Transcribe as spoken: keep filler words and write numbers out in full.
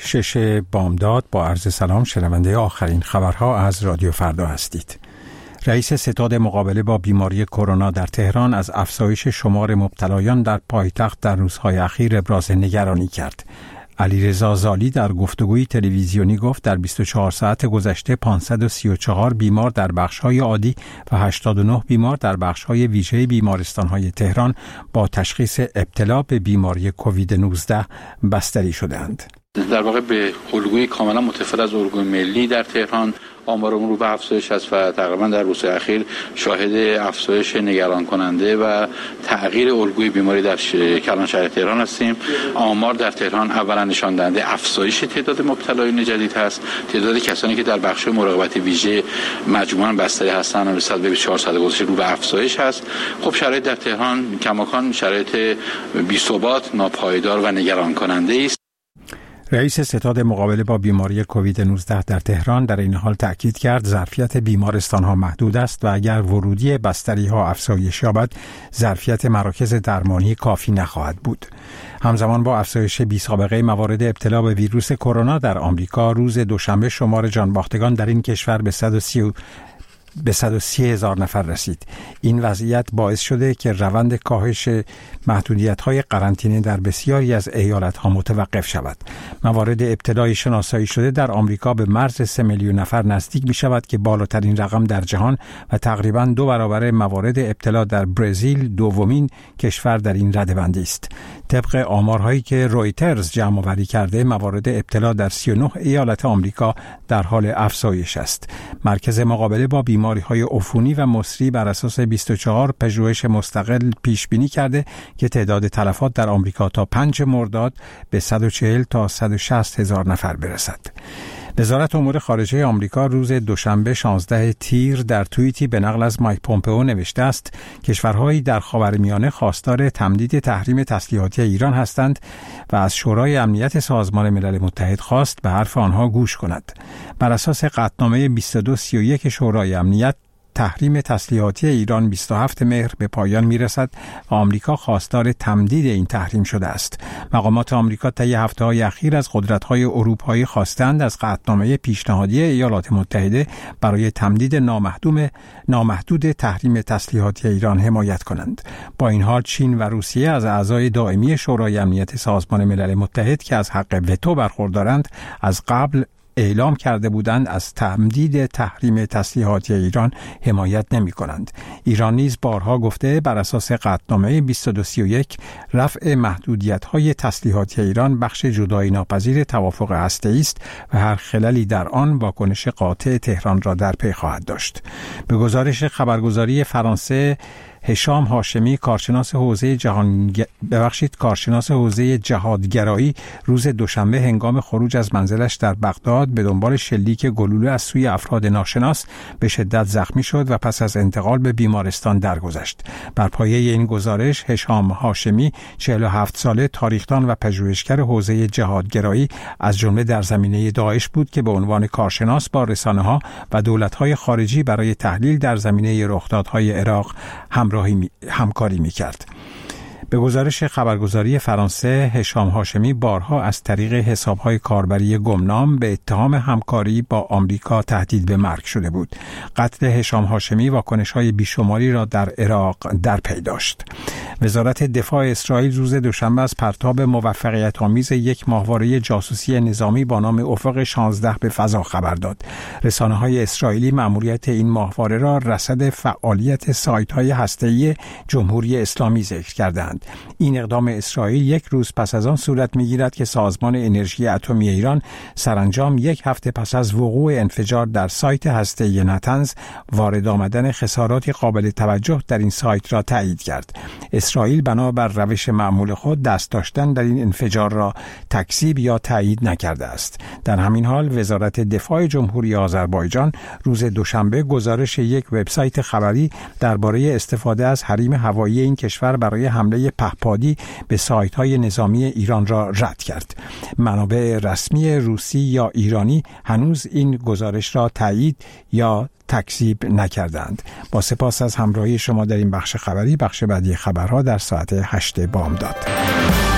شش بامداد با عرض سلام، شنونده آخرین خبرها از رادیو فردا هستید. رئیس ستاد مقابله با بیماری کرونا در تهران از افزایش شمار مبتلایان در پایتخت در روزهای اخیر ابراز نگرانی کرد. علیرضا زالی در گفتگوی تلویزیونی گفت در بیست و چهار ساعت گذشته پانصد و سی و چهار بیمار در بخش‌های عادی و هشتاد و نه بیمار در بخش‌های ویژه بیمارستان‌های تهران با تشخیص ابتلا به بیماری کووید نوزده بستری شدند. در واقع به الگوی کاملا متفاوت از الگوی ملی در تهران آمارمون رو به افزایش است و تقریبا در روزهای اخیر شاهد افزایش نگران کننده و تغییر الگوی بیماری در کلان شهر تهران هستیم. آمار در تهران اولا نشان دهنده افزایش تعداد مبتلایان جدید هست. تعداد کسانی که در بخش مراقبت ویژه مجموعاً بستری هستند نسبت به بیست و چهار ساعت گذشته رو به افزایش هست. خب شرایط در تهران کماکان شرایط بی‌ثبات، ناپایدار و نگران کننده است. رئیس ستاد مقابله با بیماری کووید نوزده در تهران در این حال تأکید کرد ظرفیت بیمارستان‌ها محدود است و اگر ورودی بستری‌ها افزایش یابد ظرفیت مراکز درمانی کافی نخواهد بود. همزمان با افزایش بی‌سابقه موارد ابتلا به ویروس کرونا در آمریکا، روز دوشنبه شمار جانباختگان در این کشور به صد و سی به صد و سی هزار نفر رسید. این وضعیت باعث شده که روند کاهش محدودیت‌های قرنطینه در بسیاری از ایالت‌ها متوقف شود. موارد ابتلای شناسایی شده در آمریکا به مرز سه میلیون نفر نزدیک می‌شود که بالاترین رقم در جهان و تقریباً دو برابر موارد ابتلا در برزیل، دومین کشور در این رده‌بندی است. طبق آمارهایی که رویترز جمع‌آوری کرده، موارد ابتلا در سی و نه ایالت آمریکا در حال افزایش است. مرکز مقابله با بیماری‌های عفونی و مسری بر اساس بیست و چهار پژوهش مستقل پیش بینی کرده که تعداد تلفات در آمریکا تا پنج مرداد به صد و چهل تا صد و شصت هزار نفر برسد. وزارت امور خارجه آمریکا روز دوشنبه شانزده تیر در توییتی به نقل از مایک پومپئو نوشته است کشورهایی در خاورمیانه خواستار تمدید تحریم تسلیحاتی ایران هستند و از شورای امنیت سازمان ملل متحد خواست به حرف آنها گوش کند. بر اساس قطعنامه بیست و دو سی و یک شورای امنیت، تحریم تسلیحاتی ایران بیست و هفتم مهر به پایان میرسد و آمریکا خواستار تمدید این تحریم شده است. مقامات آمریکا طی هفته‌های اخیر از قدرت‌های اروپایی خواستند از قطعنامه پیشنهادی ایالات متحده برای تمدید نامحدود نامحدود تحریم تسلیحاتی ایران حمایت کنند. با این حال چین و روسیه از اعضای دائمی شورای امنیت سازمان ملل متحد که از حق وتو برخوردارند از قبل اعلام کرده بودند از تمدید تحریم تسلیحاتی ایران حمایت نمی کنند. ایران نیز بارها گفته بر اساس قطعنامه بیست و دو سی و یک رفع محدودیت‌های تسلیحاتی ایران بخش جدایی ناپذیر توافق هسته‌ای است و هر خللی در آن واکنش قاطع تهران را در پی خواهد داشت. به گزارش خبرگزاری فرانسه، هشام هاشمی کارشناس حوزه جهان ببخشید کارشناس حوزه جهادگرایی روز دوشنبه هنگام خروج از منزلش در بغداد به دنبال شلیک گلوله از سوی افراد ناشناس به شدت زخمی شد و پس از انتقال به بیمارستان درگذشت. بر پایه این گزارش هشام هاشمی چهل و هفت ساله تاریخدان و پژوهشگر حوزه جهادگرایی از جمله در زمینه داعش بود که به عنوان کارشناس با رسانه‌ها و دولت‌های خارجی برای تحلیل در زمینه رخدادهای عراق هم همراهی همکاری می‌کرد. به گزارش خبرگزاری فرانسه، هشام هاشمی بارها از طریق حساب‌های کاربری گمنام به اتهام همکاری با آمریکا تهدید به مرگ شده بود. قتل هشام هاشمی واکنش‌های بیشماری را در عراق در پی داشت. وزارت دفاع اسرائیل روز دوشنبه از پرتاب موفقیت‌آمیز یک ماهواره جاسوسی نظامی با نام افق شانزده به فضا خبر داد. رسانه‌های اسرائیلی مأموریت این ماهواره را رصد فعالیت سایت‌های هسته‌ای جمهوری اسلامی ذکر کردند. این اقدام اسرائیل یک روز پس از آن صورت می‌گیرد که سازمان انرژی اتمی ایران سرانجام یک هفته پس از وقوع انفجار در سایت هسته‌ای نتنز وارد آمدن خساراتی قابل توجه در این سایت را تایید کرد. اسرائیل بنابر روش معمول خود دست داشتن در این انفجار را تکذیب یا تایید نکرده است. در همین حال وزارت دفاع جمهوری آذربایجان روز دوشنبه گزارش یک وبسایت خبری درباره استفاده از حریم هوایی این کشور برای حمله پهپادی به سایت‌های نظامی ایران را رد کرد. منابع رسمی روسی یا ایرانی هنوز این گزارش را تایید یا تکذیب نکردند. با سپاس از همراهی شما در این بخش خبری. بخش بعدی خبرها در ساعت هشت بامداد.